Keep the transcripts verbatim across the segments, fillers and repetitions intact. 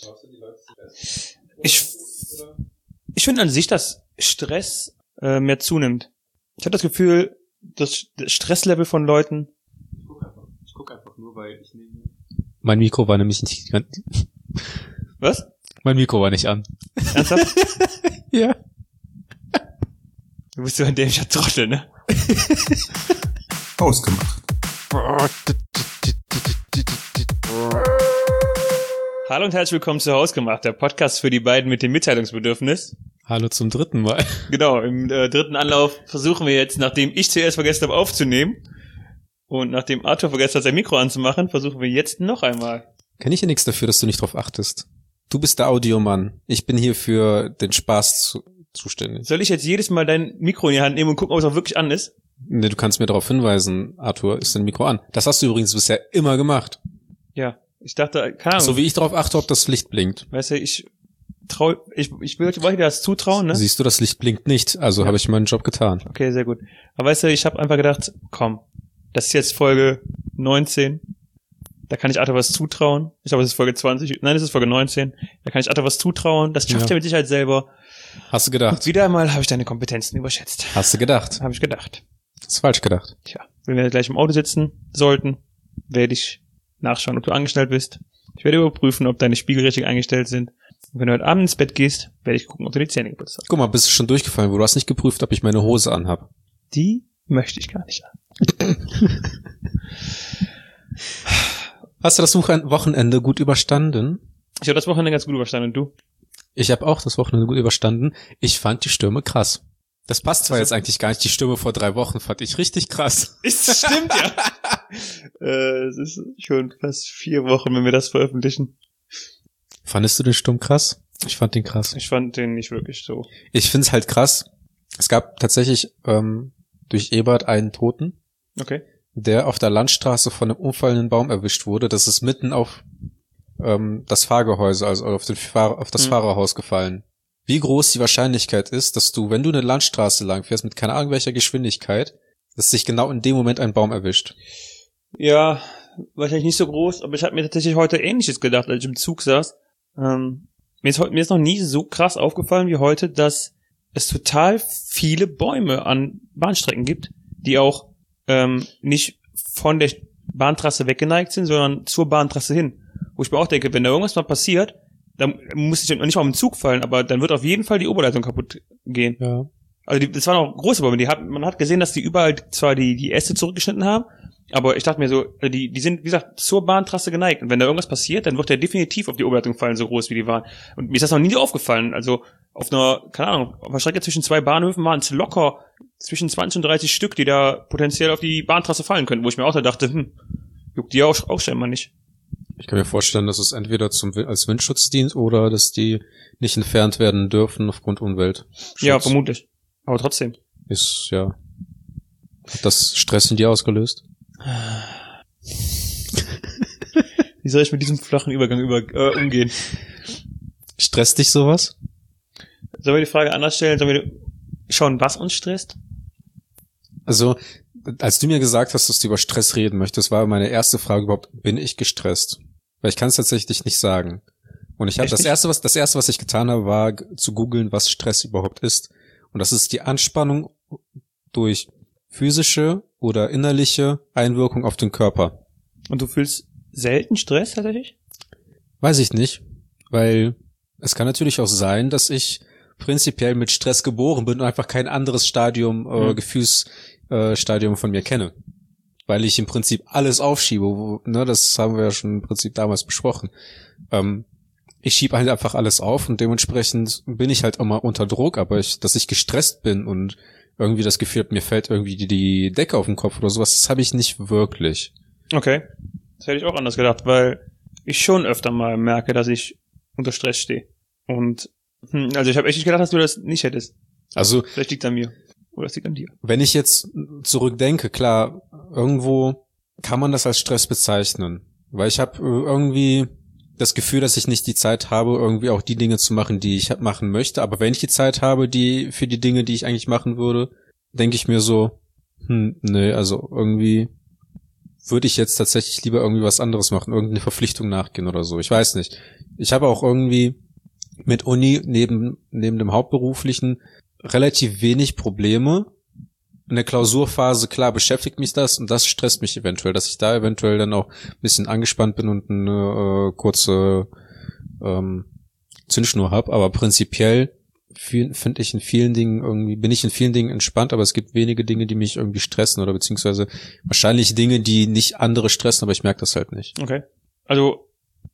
Ich, ich finde an sich, dass Stress äh, mehr zunimmt. Ich habe das Gefühl, das Stresslevel von Leuten... Ich guck einfach, ich guck einfach nur, weil ich nehme... Mein Mikro war nämlich nicht... Was? Mein Mikro war nicht an. Ernsthaft? Ja. Du bist so ein dämlicher Trottel, ne? Ausgemacht. Hallo und herzlich willkommen zu Hausgemacht, der Podcast für die beiden mit dem Mitteilungsbedürfnis. Hallo zum dritten Mal. Genau, im äh, dritten Anlauf versuchen wir jetzt, nachdem ich zuerst vergessen habe aufzunehmen und nachdem Arthur vergessen hat, sein Mikro anzumachen, versuchen wir jetzt noch einmal. Kann ich ja nichts dafür, dass du nicht drauf achtest. Du bist der Audiomann. Ich bin hier für den Spaß zu, zuständig. Soll ich jetzt jedes Mal dein Mikro in die Hand nehmen und gucken, ob es auch wirklich an ist? Nee, du kannst mir darauf hinweisen, Arthur, ist dein Mikro an. Das hast du übrigens bisher immer gemacht. Ja, ich dachte, keine Ahnung. So wie ich darauf achte, ob das Licht blinkt. Weißt du, ich trau, ich, ich will wollte dir das zutrauen, ne? Siehst du, das Licht blinkt nicht, also Ja. habe ich meinen Job getan. Okay, sehr gut. Aber weißt du, ich habe einfach gedacht, komm, das ist jetzt Folge neunzehn. Da kann ich Arthur was zutrauen. Ich glaube, es ist Folge zwanzig. Nein, es ist Folge neunzehn. Da kann ich Arthur was zutrauen. Das schafft Ja. er mit Sicherheit selber. Hast du gedacht? Wieder einmal habe ich deine Kompetenzen überschätzt. Hast du gedacht? Habe ich gedacht. Hast falsch gedacht. Tja, wenn wir gleich im Auto sitzen sollten, werde ich nachschauen, ob du angestellt bist. Ich werde überprüfen, ob deine Spiegel richtig eingestellt sind. Und wenn du heute Abend ins Bett gehst, werde ich gucken, ob du die Zähne geputzt hast. Guck mal, bist du schon durchgefallen, wo du hast nicht geprüft, ob ich meine Hose anhab. Die möchte ich gar nicht an. Hast du das Wochenende gut überstanden? Ich habe das Wochenende ganz gut überstanden. Und du? Ich habe auch das Wochenende gut überstanden. Ich fand die Stürme krass. Das passt zwar Das jetzt eigentlich gar nicht. Die Stürme vor drei Wochen fand ich richtig krass. Ist, stimmt, ja. äh, es ist schon fast vier Wochen, wenn wir das veröffentlichen. Fandest du den Sturm krass? Ich fand den krass. Ich fand den nicht wirklich so. Ich find's halt krass. Es gab tatsächlich ähm, durch Ebert einen Toten, Okay. der auf der Landstraße von einem umfallenden Baum erwischt wurde. Das ist mitten auf ähm, das Fahrgehäuse, also auf, den Fahr- auf das Mhm. Fahrerhaus gefallen. Wie groß die Wahrscheinlichkeit ist, dass du, wenn du eine Landstraße lang fährst, mit keine Ahnung welcher Geschwindigkeit, dass sich genau in dem Moment ein Baum erwischt. Ja, wahrscheinlich nicht so groß, aber ich habe mir tatsächlich heute Ähnliches gedacht, als ich im Zug saß. Ähm, mir ist, heu- mir ist noch nie so krass aufgefallen wie heute, dass es total viele Bäume an Bahnstrecken gibt, die auch ähm, nicht von der Bahntrasse weggeneigt sind, sondern zur Bahntrasse hin. Wo ich mir auch denke, wenn da irgendwas mal passiert, dann muss ich nicht mal im Zug fallen, aber dann wird auf jeden Fall die Oberleitung kaputt gehen. Ja. Also die, das waren auch große Bäume, die hat, man hat gesehen, dass die überall zwar die, die Äste zurückgeschnitten haben, aber ich dachte mir so, die, die sind, wie gesagt, zur Bahntrasse geneigt. Und wenn da irgendwas passiert, dann wird der definitiv auf die Oberleitung fallen, so groß wie die waren. Und mir ist das noch nie aufgefallen. Also auf einer, keine Ahnung, auf einer Strecke zwischen zwei Bahnhöfen waren es locker zwischen zwanzig und dreißig Stück, die da potenziell auf die Bahntrasse fallen könnten, wo ich mir auch da dachte, hm, juckt die auch, auch scheinbar nicht. Ich kann mir vorstellen, dass es entweder zum als Windschutz dient oder dass die nicht entfernt werden dürfen aufgrund Umwelt. Ja, vermutlich. Aber trotzdem. Ist, ja. Hat das Stress in dir ausgelöst? Wie soll ich mit diesem flachen Übergang über, äh, umgehen? Stresst dich sowas? Sollen wir die Frage anders stellen? Sollen wir schauen, was uns stresst? Also, als du mir gesagt hast, dass du über Stress reden möchtest, war meine erste Frage überhaupt, bin ich gestresst? Weil ich kann es tatsächlich nicht sagen. Und ich habe Echt das nicht? erste, was das erste, was ich getan habe, war g- zu googeln, was Stress überhaupt ist. Und das ist die Anspannung durch physische oder innerliche Einwirkung auf den Körper. Und du fühlst selten Stress tatsächlich? Weiß ich nicht, weil es kann natürlich auch sein, dass ich prinzipiell mit Stress geboren bin und einfach kein anderes Stadium, äh, Mhm. Gefühlsstadium von mir kenne. Weil ich im Prinzip alles aufschiebe, wo, ne, das haben wir ja schon im Prinzip damals besprochen. Ähm, ich schiebe halt einfach alles auf und dementsprechend bin ich halt immer unter Druck, aber ich, dass ich gestresst bin und irgendwie das Gefühl habe, mir fällt irgendwie die, die Decke auf den Kopf oder sowas, das habe ich nicht wirklich. Okay. Das hätte ich auch anders gedacht, weil ich schon öfter mal merke, dass ich unter Stress stehe. Und, hm, also ich habe echt nicht gedacht, dass du das nicht hättest. Also Vielleicht liegt es an mir. Oder es liegt an dir. wenn ich jetzt zurückdenke, klar, irgendwo kann man das als Stress bezeichnen. Weil ich habe irgendwie das Gefühl, dass ich nicht die Zeit habe, irgendwie auch die Dinge zu machen, die ich machen möchte. Aber wenn ich die Zeit habe, die für die Dinge, die ich eigentlich machen würde, denke ich mir so, hm, nee, also irgendwie würde ich jetzt tatsächlich lieber irgendwie was anderes machen, irgendeine Verpflichtung nachgehen oder so. Ich weiß nicht. Ich habe auch irgendwie mit Uni neben neben dem Hauptberuflichen relativ wenig Probleme. In der Klausurphase, klar, beschäftigt mich das und das stresst mich eventuell, dass ich da eventuell dann auch ein bisschen angespannt bin und eine äh, kurze ähm, Zündschnur habe. Aber prinzipiell finde ich in vielen Dingen irgendwie, bin ich in vielen Dingen entspannt, aber es gibt wenige Dinge, die mich irgendwie stressen oder beziehungsweise wahrscheinlich Dinge, die nicht andere stressen, aber ich merke das halt nicht. Okay. Also,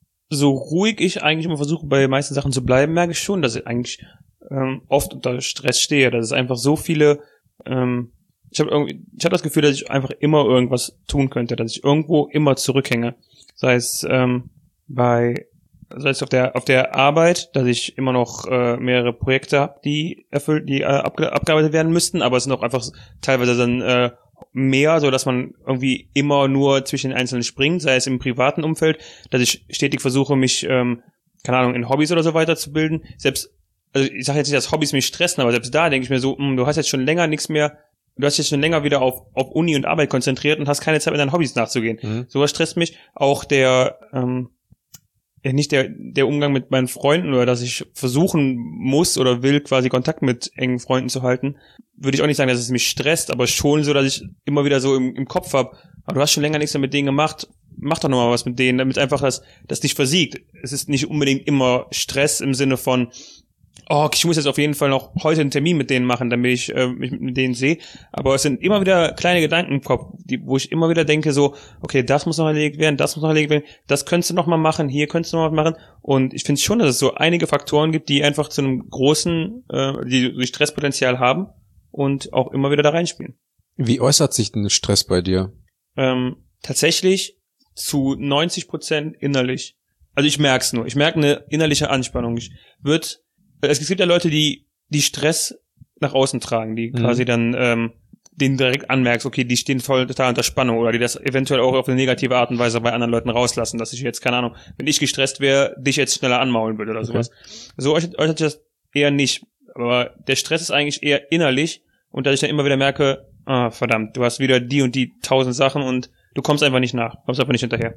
so ruhig ich eigentlich immer versuche, bei den meisten Sachen zu bleiben, merke ich schon, dass ich eigentlich ähm, oft unter Stress stehe. Dass es einfach so viele, ähm, ich habe irgendwie, ich habe das Gefühl, dass ich einfach immer irgendwas tun könnte, dass ich irgendwo immer zurückhänge. Sei es ähm, bei Das heißt, auf der auf der Arbeit, dass ich immer noch äh, mehrere Projekte habe, die erfüllt, die äh, abge- abgearbeitet werden müssten, aber es sind auch einfach teilweise dann äh, mehr, so dass man irgendwie immer nur zwischen den Einzelnen springt, sei es im privaten Umfeld, dass ich stetig versuche, mich, ähm, keine Ahnung, in Hobbys oder so weiterzubilden. Selbst, also ich sage jetzt nicht, dass Hobbys mich stressen, aber selbst da denke ich mir so, mh, du hast jetzt schon länger nichts mehr, du hast jetzt schon länger wieder auf auf Uni und Arbeit konzentriert und hast keine Zeit, mit deinen Hobbys nachzugehen. Mhm. Sowas stresst mich. Auch der ähm, ja, nicht der der Umgang mit meinen Freunden oder dass ich versuchen muss oder will, quasi Kontakt mit engen Freunden zu halten, würde ich auch nicht sagen, dass es mich stresst, aber schon so, dass ich immer wieder so im, im Kopf habe, aber du hast schon länger nichts mehr mit denen gemacht, mach doch nochmal was mit denen, damit einfach das, das nicht versiegt. Es ist nicht unbedingt immer Stress im Sinne von, oh, ich muss jetzt auf jeden Fall noch heute einen Termin mit denen machen, damit ich äh, mich mit denen sehe. Aber es sind immer wieder kleine Gedanken im Kopf, die, wo ich immer wieder denke so, okay, das muss noch erledigt werden, das muss noch erledigt werden, das könntest du noch mal machen, hier könntest du noch mal machen. Und ich finde schon, dass es so einige Faktoren gibt, die einfach zu einem großen, äh, die Stresspotenzial haben und auch immer wieder da reinspielen. Wie äußert sich denn Stress bei dir? Ähm, tatsächlich zu neunzig Prozent innerlich. Also ich merke es nur. Ich merke eine innerliche Anspannung. Ich würde Es gibt ja Leute, die die Stress nach außen tragen, die mhm. quasi dann ähm, denen direkt anmerkst, okay, die stehen voll total unter Spannung oder die das eventuell auch auf eine negative Art und Weise bei anderen Leuten rauslassen, dass ich jetzt, keine Ahnung, wenn ich gestresst wäre, dich jetzt schneller anmaulen würde oder okay. sowas. So äußert sich das eher nicht. Aber der Stress ist eigentlich eher innerlich und dass ich dann immer wieder merke, ah, verdammt, du hast wieder die und die tausend Sachen und du kommst einfach nicht nach, kommst einfach nicht hinterher.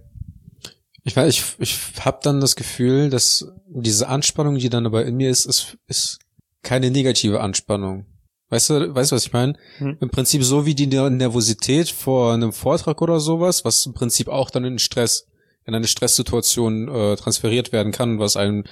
Ich weiß, ich, ich habe dann das Gefühl, dass diese Anspannung, die dann aber in mir ist, ist, ist keine negative Anspannung. Weißt du, weißt du, was ich meine? Hm. Im Prinzip so wie die Nervosität vor einem Vortrag oder sowas, was im Prinzip auch dann in Stress, in eine Stresssituation äh, transferiert werden kann, was einem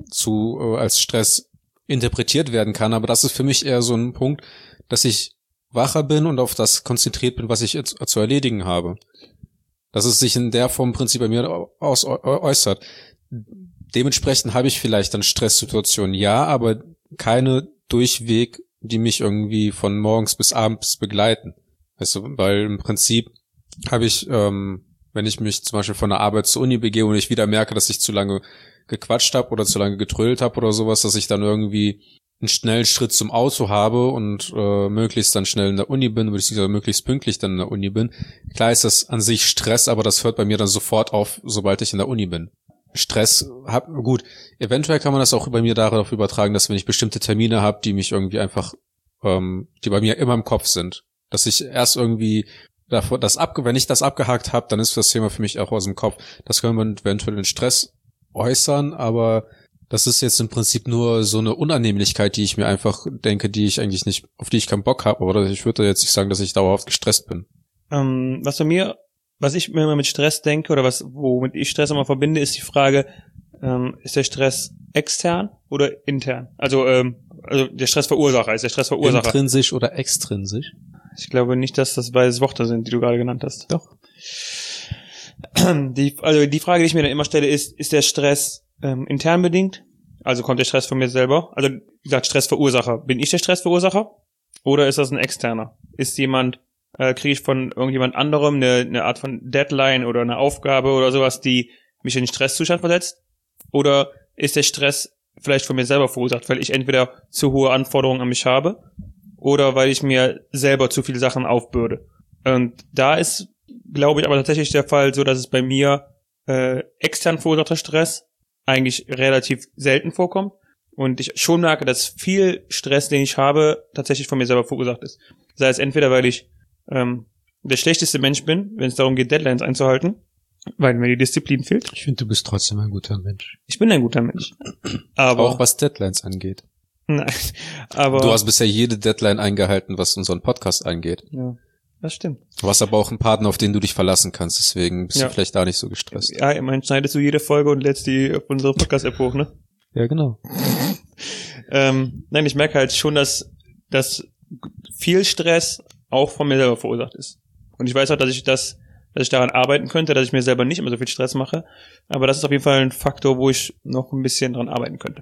zu äh, als Stress interpretiert werden kann. Aber das ist für mich eher so ein Punkt, dass ich wacher bin und auf das konzentriert bin, was ich jetzt zu erledigen habe. Dass es sich in der Form im Prinzip bei mir aus, äußert. Dementsprechend habe ich vielleicht dann Stresssituationen, ja, aber keine durchweg, die mich irgendwie von morgens bis abends begleiten. Weißt du, weil im Prinzip habe ich, ähm, wenn ich mich zum Beispiel von der Arbeit zur Uni begebe und ich wieder merke, dass ich zu lange gequatscht habe oder zu lange getrödelt habe oder sowas, dass ich dann irgendwie einen schnellen Schritt zum Auto habe und äh, möglichst dann schnell in der Uni bin, beziehungsweise möglichst pünktlich dann in der Uni bin. Klar ist das an sich Stress, aber das hört bei mir dann sofort auf, sobald ich in der Uni bin. Stress, hab, gut, eventuell kann man das auch bei mir darauf übertragen, dass wenn ich bestimmte Termine habe, die mich irgendwie einfach, ähm, die bei mir immer im Kopf sind, dass ich erst irgendwie davor, das abge, wenn ich das abgehakt habe, dann ist das Thema für mich auch aus dem Kopf. Das kann man eventuell in Stress äußern, aber das ist jetzt im Prinzip nur so eine Unannehmlichkeit, die ich mir einfach denke, die ich eigentlich nicht, auf die ich keinen Bock habe, oder ich würde jetzt nicht sagen, dass ich dauerhaft gestresst bin. Ähm, was bei mir, was ich mir immer mit Stress denke, oder was, womit ich Stress immer verbinde, ist die Frage, ähm, ist der Stress extern oder intern? Also, ähm, also der Stressverursacher, ist der Stressverursacher. Intrinsisch oder extrinsisch? Ich glaube nicht, dass das beides Worte sind, die du gerade genannt hast. Doch. Die, also die Frage, die ich mir dann immer stelle, ist, ist der Stress ähm, intern bedingt? Also kommt der Stress von mir selber? Also wie gesagt, Stressverursacher. Bin ich der Stressverursacher? Oder ist das ein externer? Ist jemand, äh, kriege ich von irgendjemand anderem eine, eine Art von Deadline oder eine Aufgabe oder sowas, die mich in den Stresszustand versetzt? Oder ist der Stress vielleicht von mir selber verursacht, weil ich entweder zu hohe Anforderungen an mich habe oder weil ich mir selber zu viele Sachen aufbürde? Und da ist, glaube ich, aber tatsächlich der Fall so, dass es bei mir äh, extern verursachter Stress eigentlich relativ selten vorkommt und ich schon merke, dass viel Stress, den ich habe, tatsächlich von mir selber verursacht ist. Sei es entweder, weil ich ähm, der schlechteste Mensch bin, wenn es darum geht, Deadlines einzuhalten, weil mir die Disziplin fehlt. Ich finde, du bist trotzdem ein guter Mensch. Ich bin ein guter Mensch. Aber auch was Deadlines angeht. Nein, aber du hast bisher jede Deadline eingehalten, was unseren Podcast angeht. Ja, das stimmt. Du hast aber auch einen Partner, auf den du dich verlassen kannst, deswegen bist ja. du vielleicht da nicht so gestresst. Ja, immerhin schneidest du jede Folge und lädst die auf unsere Podcast-App hoch, ne? Ja, genau. ähm, nein, ich merke halt schon, dass, dass viel Stress auch von mir selber verursacht ist. Und ich weiß auch, dass ich das, dass ich daran arbeiten könnte, dass ich mir selber nicht immer so viel Stress mache. Aber das ist auf jeden Fall ein Faktor, wo ich noch ein bisschen dran arbeiten könnte.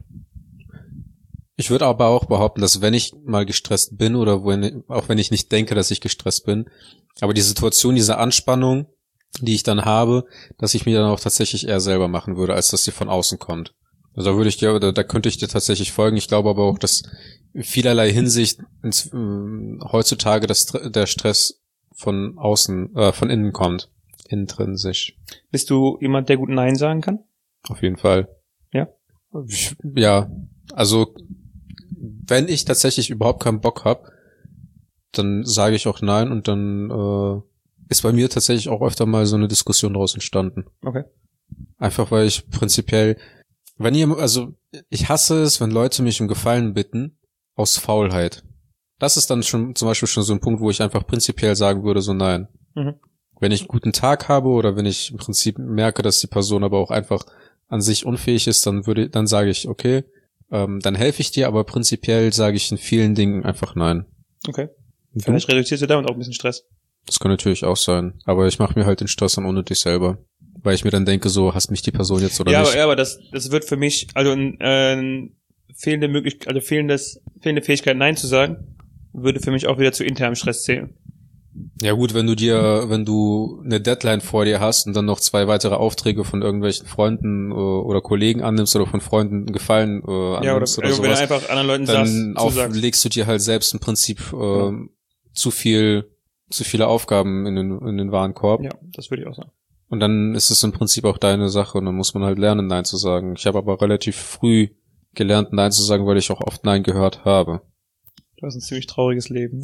Ich würde aber auch behaupten, dass wenn ich mal gestresst bin oder wenn, auch wenn ich nicht denke, dass ich gestresst bin, aber die Situation, diese Anspannung, die ich dann habe, dass ich mir dann auch tatsächlich eher selber machen würde, als dass sie von außen kommt. Also da würde ich dir, da, da könnte ich dir tatsächlich folgen. Ich glaube aber auch, dass in vielerlei Hinsicht ins, äh, heutzutage das, der Stress von außen, äh, von innen kommt. Intrinsisch. Bist du jemand, der gut Nein sagen kann? Auf jeden Fall. Ja? Ich, ja, also wenn ich tatsächlich überhaupt keinen Bock hab, dann sage ich auch nein und dann äh, ist bei mir tatsächlich auch öfter mal so eine Diskussion daraus entstanden. Okay. Einfach weil ich prinzipiell, wenn ihr, also ich hasse es, wenn Leute mich um Gefallen bitten, aus Faulheit. Das ist dann schon zum Beispiel schon so ein Punkt, wo ich einfach prinzipiell sagen würde, so nein. Mhm. Wenn ich einen guten Tag habe oder wenn ich im Prinzip merke, dass die Person aber auch einfach an sich unfähig ist, dann würde, dann sage ich, okay, ähm, dann helfe ich dir, aber prinzipiell sage ich in vielen Dingen einfach nein. Okay. Und Vielleicht reduzierst du damit auch ein bisschen Stress. das kann natürlich auch sein, aber ich mache mir halt den Stress dann ohne dich selber, weil ich mir dann denke, so, hasst mich die Person jetzt oder ja, nicht? Aber, ja, aber das, das wird für mich, also ein, äh, fehlende Möglichkeit, also fehlendes, fehlende Fähigkeit, Nein zu sagen, würde für mich auch wieder zu internem Stress zählen. Ja gut, wenn du dir, wenn du eine Deadline vor dir hast und dann noch zwei weitere Aufträge von irgendwelchen Freunden äh, oder Kollegen annimmst oder von Freunden Gefallen äh, annimmst ja, oder, oder, oder also wenn sowas, du einfach anderen Leuten dann sagst, auf, zusagst. legst du dir halt selbst im Prinzip äh, Ja. zu viel, zu viele Aufgaben in den, in den Warenkorb. Ja, das würde ich auch sagen. Und dann ist es im Prinzip auch deine Sache und dann muss man halt lernen, Nein zu sagen. Ich habe aber relativ früh gelernt, Nein zu sagen, weil ich auch oft Nein gehört habe. Du hast ein ziemlich trauriges Leben.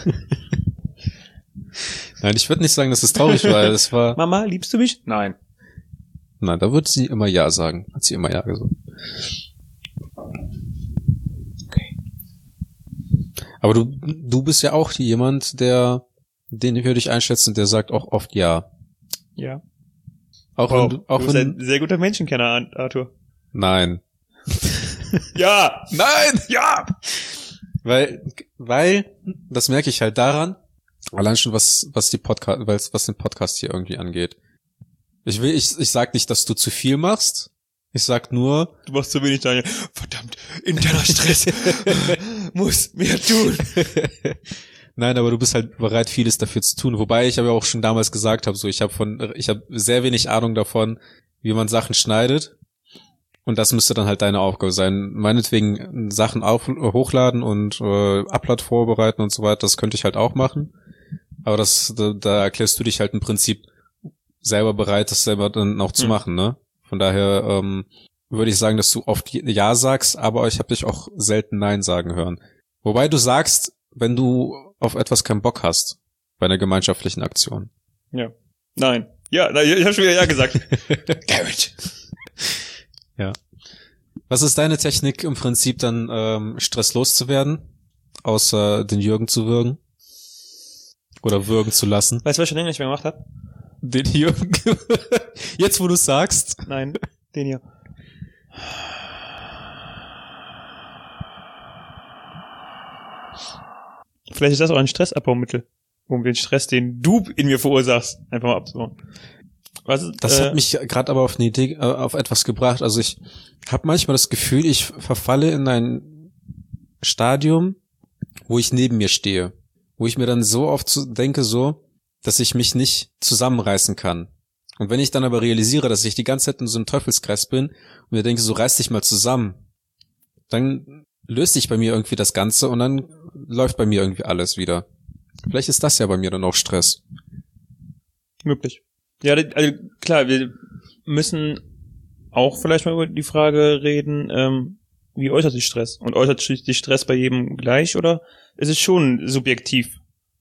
Nein, ich würde nicht sagen, dass es traurig war. Es war. Mama, liebst du mich? Nein. Nein, da wird sie immer Ja sagen. Hat sie immer Ja gesagt. Okay. Aber du, du bist ja auch jemand, der, den würde ich einschätzen, der sagt auch oft Ja. Ja. Auch Wow. wenn du, auch du bist wenn, ein sehr guter Menschenkenner, Arthur. nein. Ja! Nein! Ja! Weil, weil, das merke ich halt daran, allein schon was, was die Podcast, was, was den Podcast hier irgendwie angeht. Ich will, ich, ich sag nicht, dass du zu viel machst. Ich sag nur, Du machst zu wenig, Daniel. Verdammt, interner Stress. Muss mehr tun. nein, aber du bist halt bereit, vieles dafür zu tun. Wobei ich aber auch schon damals gesagt habe, so, ich habe von, ich habe sehr wenig Ahnung davon, wie man Sachen schneidet. Und das müsste dann halt deine Aufgabe sein. Meinetwegen Sachen auf, hochladen und äh, Upload vorbereiten und so weiter, das könnte ich halt auch machen. Aber das, da, da erklärst du dich halt im Prinzip selber bereit, das selber dann auch zu Mhm. machen, ne? Von daher ähm, würde ich sagen, dass du oft Ja sagst, aber ich habe dich auch selten Nein sagen hören. Wobei du sagst, wenn du auf etwas keinen Bock hast, bei einer gemeinschaftlichen Aktion. Ja. Nein. Ja, nein, ich habe schon wieder Ja gesagt. Garrett. Ja. Was ist deine Technik im Prinzip dann ähm, stresslos zu werden, außer den Jürgen zu würgen? Oder würgen zu lassen? Weißt du, was ich schon länger nicht mehr gemacht habe? Den Jürgen? Jetzt, wo du sagst. Nein, den hier. Vielleicht ist das auch ein Stressabbaumittel, um den Stress, den du in mir verursachst, einfach mal abzubauen. Was ist, Das äh, hat mich gerade aber auf eine Idee, äh, auf etwas gebracht. Also ich habe manchmal das Gefühl, ich verfalle in ein Stadium, wo ich neben mir stehe. Wo ich mir dann so oft so denke, so, dass ich mich nicht zusammenreißen kann. Und wenn ich dann aber realisiere, dass ich die ganze Zeit in so einem Teufelskreis bin und mir denke, so reiß dich mal zusammen, dann löst sich bei mir irgendwie das Ganze und dann läuft bei mir irgendwie alles wieder. Vielleicht ist das ja bei mir dann auch Stress. möglich. Ja, also klar, wir müssen auch vielleicht mal über die Frage reden, ähm, wie äußert sich Stress? Und äußert sich Stress bei jedem gleich oder ist es schon subjektiv?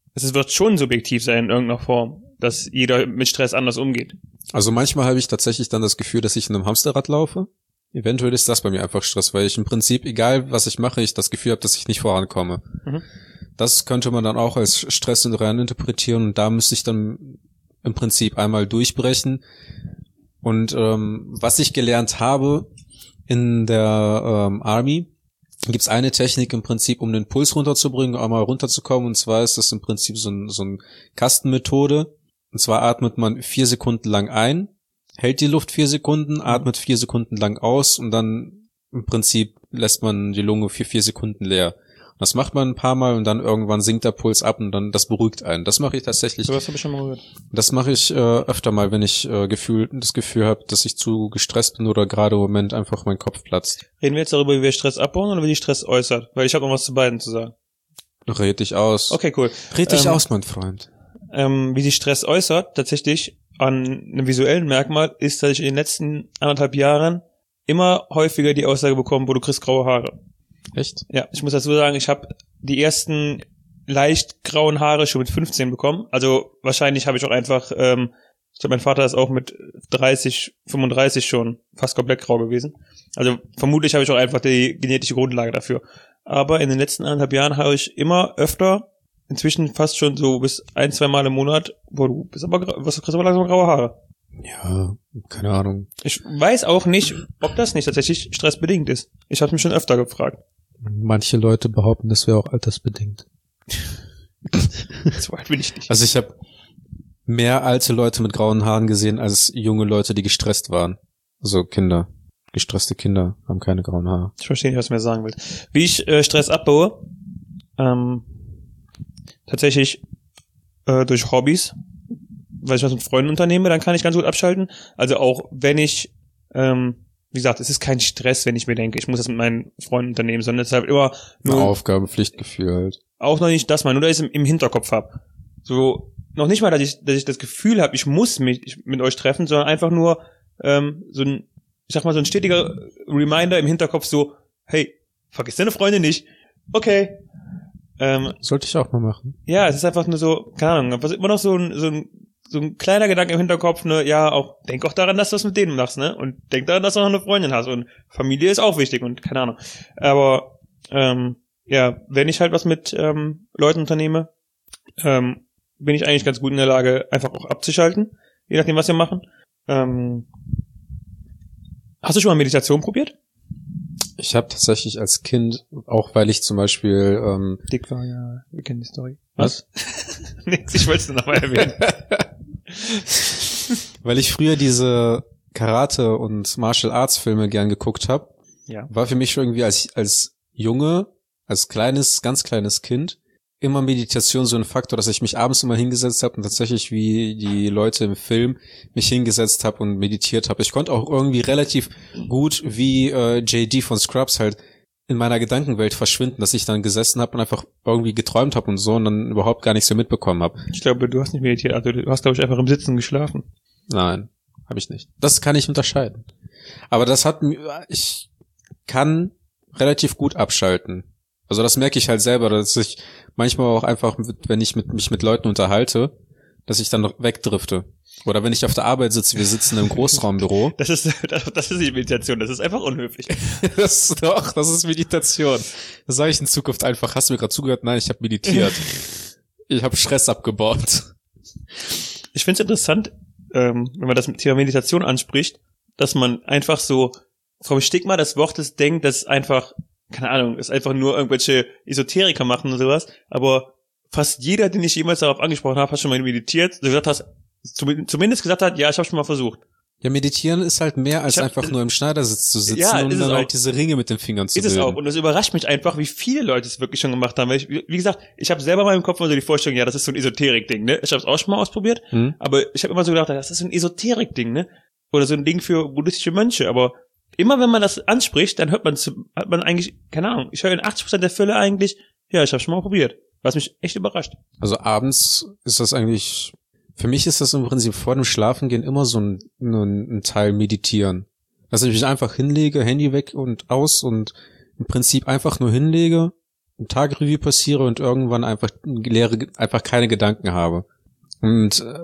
es wird schon subjektiv sein in irgendeiner Form, dass jeder mit Stress anders umgeht. Also manchmal habe ich tatsächlich dann das Gefühl, dass ich in einem Hamsterrad laufe. Eventuell ist das bei mir einfach Stress, weil ich im Prinzip, egal was ich mache, ich das Gefühl habe, dass ich nicht vorankomme. Mhm. Das könnte man dann auch als Stress rein interpretieren und da müsste ich dann im Prinzip einmal durchbrechen. Und ähm, was ich gelernt habe in der ähm, Army, gibt's eine Technik im Prinzip, um den Puls runterzubringen, einmal runterzukommen. Und zwar ist das im Prinzip so ein, so ein Kastenmethode. Und zwar atmet man vier Sekunden lang ein, hält die Luft vier Sekunden, atmet vier Sekunden lang aus und dann im Prinzip lässt man die Lunge für vier Sekunden leer. Das macht man ein paar Mal und dann irgendwann sinkt der Puls ab und dann das beruhigt einen. Das mache ich tatsächlich. So was habe ich schon mal gehört. Das mache ich äh, öfter mal, wenn ich äh, Gefühl, das Gefühl habe, dass ich zu gestresst bin oder gerade im Moment einfach mein Kopf platzt. Reden wir jetzt darüber, wie wir Stress abbauen oder wie die Stress äußert? Weil ich habe noch was zu beiden zu sagen. Red dich aus. Okay, cool. Red dich ähm, aus, mein Freund. Ähm, wie sich Stress äußert, tatsächlich an einem visuellen Merkmal, ist, dass ich in den letzten anderthalb Jahren immer häufiger die Aussage bekommen, wo du kriegst graue Haare. Echt? Ja, ich muss dazu sagen, ich habe die ersten leicht grauen Haare schon mit fünfzehn bekommen. Also wahrscheinlich habe ich auch einfach, ähm, ich glaube, mein Vater ist auch mit dreißig, fünfunddreißig schon fast komplett grau gewesen. Also vermutlich habe ich auch einfach die genetische Grundlage dafür. Aber in den letzten anderthalb Jahren habe ich immer öfter, inzwischen fast schon so bis ein, zwei Mal im Monat, wo du bist aber, was du kriegst aber langsam graue Haare. Ja, keine Ahnung. Ich weiß auch nicht, ob das nicht tatsächlich stressbedingt ist. Ich habe mich schon öfter gefragt. Manche Leute behaupten, das wäre auch altersbedingt. So weit bin ich nicht. Also ich habe mehr alte Leute mit grauen Haaren gesehen, als junge Leute, die gestresst waren. Also Kinder. Gestresste Kinder haben keine grauen Haare. Ich verstehe nicht, was du mir sagen willst. Wie ich äh, Stress abbaue? Ähm, tatsächlich äh, durch Hobbys. Weil ich was mit Freunden unternehme, dann kann ich ganz gut abschalten. Also auch wenn ich, ähm, wie gesagt, es ist kein Stress, wenn ich mir denke, ich muss das mit meinen Freunden unternehmen, sondern es ist halt immer nur eine Aufgabe, Pflichtgefühl halt. Auch noch nicht das mal, nur dass ich es im, im Hinterkopf habe. So, noch nicht mal, dass ich, dass ich das Gefühl habe, ich muss mich mit euch treffen, sondern einfach nur ähm, so ein, ich sag mal, so ein stetiger Reminder im Hinterkopf, so, hey, vergiss deine Freunde nicht. Okay. Ähm, Sollte ich auch mal machen. Ja, es ist einfach nur so, keine Ahnung, was immer noch so ein, so ein so ein kleiner Gedanke im Hinterkopf, ne, ja, auch, denk auch daran, dass du das mit denen machst, ne, und denk daran, dass du noch eine Freundin hast und Familie ist auch wichtig und keine Ahnung. Aber, ähm, ja, wenn ich halt was mit, ähm, Leuten unternehme, ähm, bin ich eigentlich ganz gut in der Lage, einfach auch abzuschalten, je nachdem, was wir machen. Ähm, hast du schon mal Meditation probiert? Ich habe tatsächlich als Kind, auch weil ich zum Beispiel ähm, Dick war ja, wir kennen die Story. Was? Nix, ich wollte es nur nochmal erwähnen. Weil ich früher diese Karate- und Martial-Arts-Filme gern geguckt habe, ja. War für mich schon irgendwie als als Junge, als kleines, ganz kleines Kind, immer Meditation so ein Faktor, dass ich mich abends immer hingesetzt habe und tatsächlich wie die Leute im Film mich hingesetzt habe und meditiert habe. Ich konnte auch irgendwie relativ gut wie äh, J D von Scrubs halt in meiner Gedankenwelt verschwinden, dass ich dann gesessen habe und einfach irgendwie geträumt habe und so und dann überhaupt gar nichts mehr mitbekommen habe. Ich glaube, du hast nicht meditiert, also du hast, glaube ich, einfach im Sitzen geschlafen. Nein, habe ich nicht. Das kann ich unterscheiden. Aber das hat mir, ich kann relativ gut abschalten. Also das merke ich halt selber, dass ich manchmal auch einfach, wenn ich mit, mich mit Leuten unterhalte, dass ich dann wegdrifte. Oder wenn ich auf der Arbeit sitze, wir sitzen im Großraumbüro. Das ist, das, das ist nicht Meditation, das ist einfach unhöflich. Das ist doch, das ist Meditation. Das sage ich in Zukunft einfach. Hast du mir gerade zugehört? Nein, ich habe meditiert. Ich habe Stress abgebaut. Ich finde es interessant, ähm, wenn man das Thema Meditation anspricht, dass man einfach so vom Stigma des Wortes denkt, dass einfach, keine Ahnung, es einfach nur irgendwelche Esoteriker machen und sowas, aber fast jeder, den ich jemals darauf angesprochen habe, hat schon mal meditiert, so gesagt hast, zumindest gesagt hat, ja, ich habe schon mal versucht. Ja, meditieren ist halt mehr als hab, einfach nur im Schneidersitz zu sitzen ja, und dann auch. halt diese Ringe mit den Fingern zu ist bilden. Ist es auch. Und das überrascht mich einfach, wie viele Leute es wirklich schon gemacht haben. Weil ich, wie gesagt, ich habe selber in meinem Kopf immer so die Vorstellung, ja, das ist so ein Esoterik-Ding, ne? Ich habe es auch schon mal ausprobiert, hm. aber ich habe immer so gedacht, das ist so ein Esoterik-Ding, ne? Oder so ein Ding für buddhistische Mönche. Aber immer wenn man das anspricht, dann hört man, hat man eigentlich, keine Ahnung, ich höre in achtzig Prozent der Fälle eigentlich, ja, ich habe schon mal probiert. Was mich echt überrascht. Also abends ist das eigentlich, für mich ist das im Prinzip vor dem Schlafengehen immer so ein, ein, ein Teil Meditieren. Dass ich mich einfach hinlege, Handy weg und aus und im Prinzip einfach nur hinlege ein Tagreview passiere und irgendwann einfach leere, einfach keine Gedanken habe. Und äh,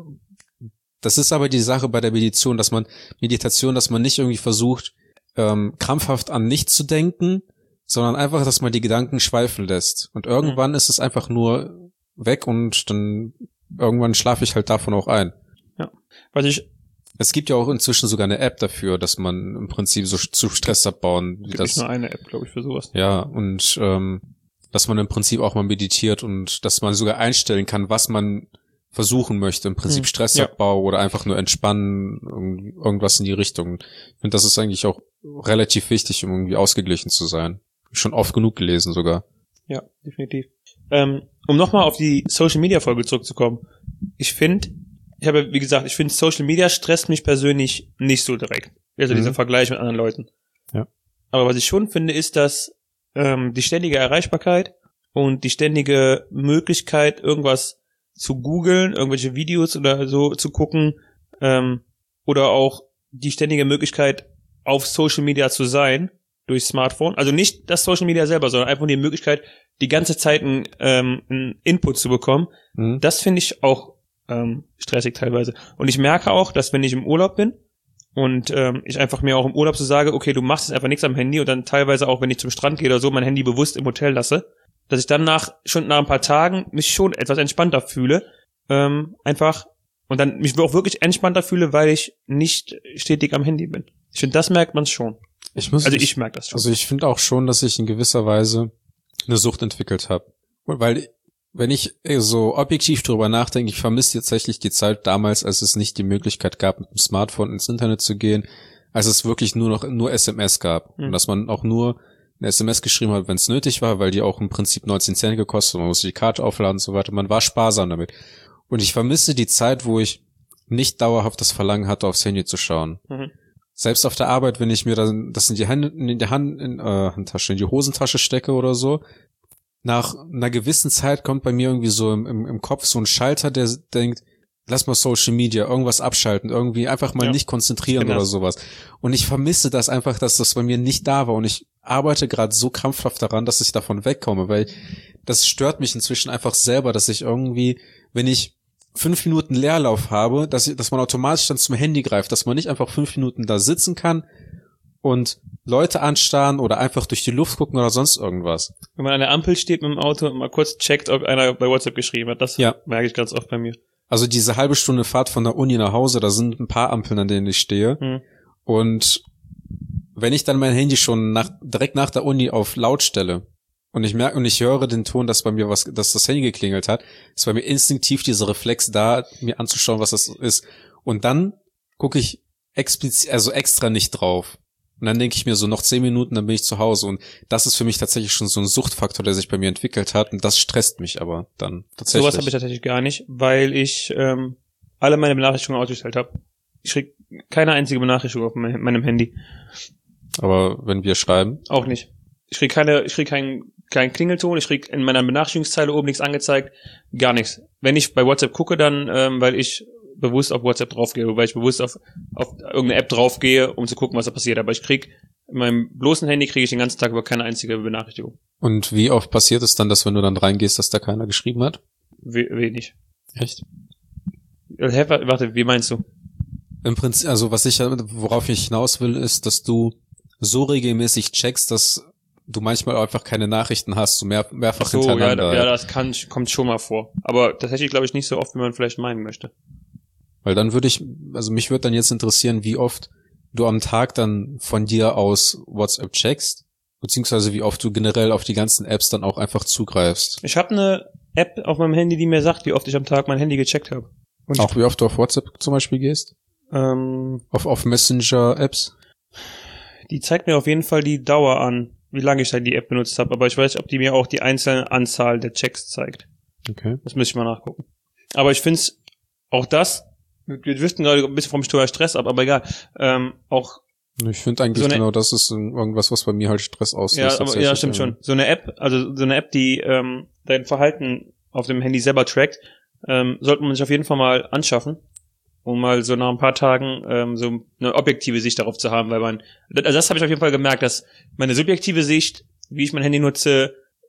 das ist aber die Sache bei der Meditation, dass man Meditation, dass man nicht irgendwie versucht, ähm, krampfhaft an nichts zu denken, sondern einfach, dass man die Gedanken schweifen lässt. Und irgendwann mhm. ist es einfach nur weg und dann irgendwann schlafe ich halt davon auch ein. Ja, was ich Es gibt ja auch inzwischen sogar eine App dafür, dass man im Prinzip so zu Stress abbauen. Es gibt nicht nur eine App, glaube ich, für sowas. Ja, und ähm, dass man im Prinzip auch mal meditiert und dass man sogar einstellen kann, was man versuchen möchte. Im Prinzip hm. Stressabbau ja. oder einfach nur entspannen, irgendwas in die Richtung. Ich finde, das ist eigentlich auch relativ wichtig, um irgendwie ausgeglichen zu sein. Schon oft genug gelesen sogar. Ja, definitiv. Ähm, um nochmal auf die Social-Media-Folge zurückzukommen. Ich finde, ich habe, wie gesagt, ich finde, Social Media stresst mich persönlich nicht so direkt. Also mhm. dieser Vergleich mit anderen Leuten. Ja. Aber was ich schon finde, ist, dass ähm, die ständige Erreichbarkeit und die ständige Möglichkeit, irgendwas zu googeln, irgendwelche Videos oder so zu gucken, ähm, oder auch die ständige Möglichkeit, auf Social Media zu sein, durch Smartphone. Also nicht das Social Media selber, sondern einfach die Möglichkeit, die ganze Zeit einen, ähm, einen Input zu bekommen. Mhm. Das finde ich auch ähm, stressig teilweise. Und ich merke auch, dass wenn ich im Urlaub bin und ähm, ich einfach mir auch im Urlaub so sage, okay, du machst jetzt einfach nichts am Handy und dann teilweise auch, wenn ich zum Strand gehe oder so, mein Handy bewusst im Hotel lasse, dass ich dann nach schon nach ein paar Tagen mich schon etwas entspannter fühle, ähm, einfach und dann mich auch wirklich entspannter fühle, weil ich nicht stetig am Handy bin. Ich finde, das merkt man schon. Ich muss, also ich merke das schon. Also ich finde auch schon, dass ich in gewisser Weise eine Sucht entwickelt habe, weil wenn ich so objektiv drüber nachdenke, ich vermisse tatsächlich die Zeit damals, als es nicht die Möglichkeit gab, mit dem Smartphone ins Internet zu gehen, als es wirklich nur noch nur S M S gab mhm. und dass man auch nur eine S M S geschrieben hat, wenn es nötig war, weil die auch im Prinzip neunzehn Cent gekostet, man musste die Karte aufladen und so weiter. Man war sparsam damit. Und ich vermisse die Zeit, wo ich nicht dauerhaft das Verlangen hatte, aufs Handy zu schauen. Mhm. Selbst auf der Arbeit, wenn ich mir dann das in die Hand, in die Hand, in, äh, Handtasche, in die Hosentasche stecke oder so, nach einer gewissen Zeit kommt bei mir irgendwie so im, im, im Kopf so ein Schalter, der denkt, lass mal Social Media, irgendwas abschalten, irgendwie einfach mal ja, nicht konzentrieren oder sowas. Und ich vermisse das einfach, dass das bei mir nicht da war. Und ich arbeite gerade so krampfhaft daran, dass ich davon wegkomme, weil das stört mich inzwischen einfach selber, dass ich irgendwie, wenn ich fünf Minuten Leerlauf habe, dass, ich, dass man automatisch dann zum Handy greift, dass man nicht einfach fünf Minuten da sitzen kann und Leute anstarren oder einfach durch die Luft gucken oder sonst irgendwas. Wenn man an der Ampel steht mit dem Auto und mal kurz checkt, ob einer bei WhatsApp geschrieben hat, das ja. merke ich ganz oft bei mir. Also diese halbe Stunde Fahrt von der Uni nach Hause, da sind ein paar Ampeln, an denen ich stehe. Hm. Und wenn ich dann mein Handy schon nach, direkt nach der Uni auf laut stelle und ich merke und ich höre den Ton, dass bei mir was, dass das Handy geklingelt hat, ist bei mir instinktiv dieser Reflex da, mir anzuschauen, was das ist. Und dann gucke ich explizit, also extra nicht drauf. Und dann denke ich mir so, noch zehn Minuten, dann bin ich zu Hause. Und das ist für mich tatsächlich schon so ein Suchtfaktor, der sich bei mir entwickelt hat. Und das stresst mich aber dann tatsächlich. Sowas habe ich tatsächlich gar nicht, weil ich ähm, alle meine Benachrichtigungen ausgestellt habe. Ich krieg keine einzige Benachrichtigung auf meinem Handy. Aber wenn wir schreiben? Auch nicht. Ich krieg keine, ich krieg keinen keinen Klingelton, ich krieg in meiner Benachrichtigungszeile oben nichts angezeigt, gar nichts. Wenn ich bei WhatsApp gucke, dann, ähm, weil ich bewusst auf WhatsApp draufgehe, weil ich bewusst auf, auf irgendeine App draufgehe, um zu gucken, was da passiert. Aber ich krieg in meinem bloßen Handy kriege ich den ganzen Tag über keine einzige Benachrichtigung. Und wie oft passiert es dann, dass wenn du dann reingehst, dass da keiner geschrieben hat? We- wenig. Echt? Hä, warte, wie meinst du? Im Prinzip, also was ich, worauf ich hinaus will, ist, dass du so regelmäßig checkst, dass du manchmal einfach keine Nachrichten hast, so mehr, mehrfach so, hintereinander. Ja, ja, das kann, kommt schon mal vor. Aber tatsächlich glaube ich nicht so oft, wie man vielleicht meinen möchte. Weil dann würde ich, also mich würde dann jetzt interessieren, wie oft du am Tag dann von dir aus WhatsApp checkst, beziehungsweise wie oft du generell auf die ganzen Apps dann auch einfach zugreifst. Ich habe eine App auf meinem Handy, die mir sagt, wie oft ich am Tag mein Handy gecheckt habe. Und auch wie oft du auf WhatsApp zum Beispiel gehst? Ähm, auf, auf Messenger-Apps? Die zeigt mir auf jeden Fall die Dauer an, wie lange ich halt die App benutzt habe, aber ich weiß nicht, ob die mir auch die einzelne Anzahl der Checks zeigt. Okay. Das müsste ich mal nachgucken. Aber ich finde es, auch das, wir wüssten gerade ein bisschen vom Steuer Stress ab, aber egal, ähm, auch ich finde eigentlich so eine, genau, das ist irgendwas, was bei mir halt Stress auslöst. Ja, aber, ja, stimmt schon. So eine App, also so eine App, die ähm, dein Verhalten auf dem Handy selber trackt, ähm, sollte man sich auf jeden Fall mal anschaffen, um mal so nach ein paar Tagen ähm, so eine objektive Sicht darauf zu haben, weil man, also das habe ich auf jeden Fall gemerkt, dass meine subjektive Sicht, wie ich mein Handy nutze,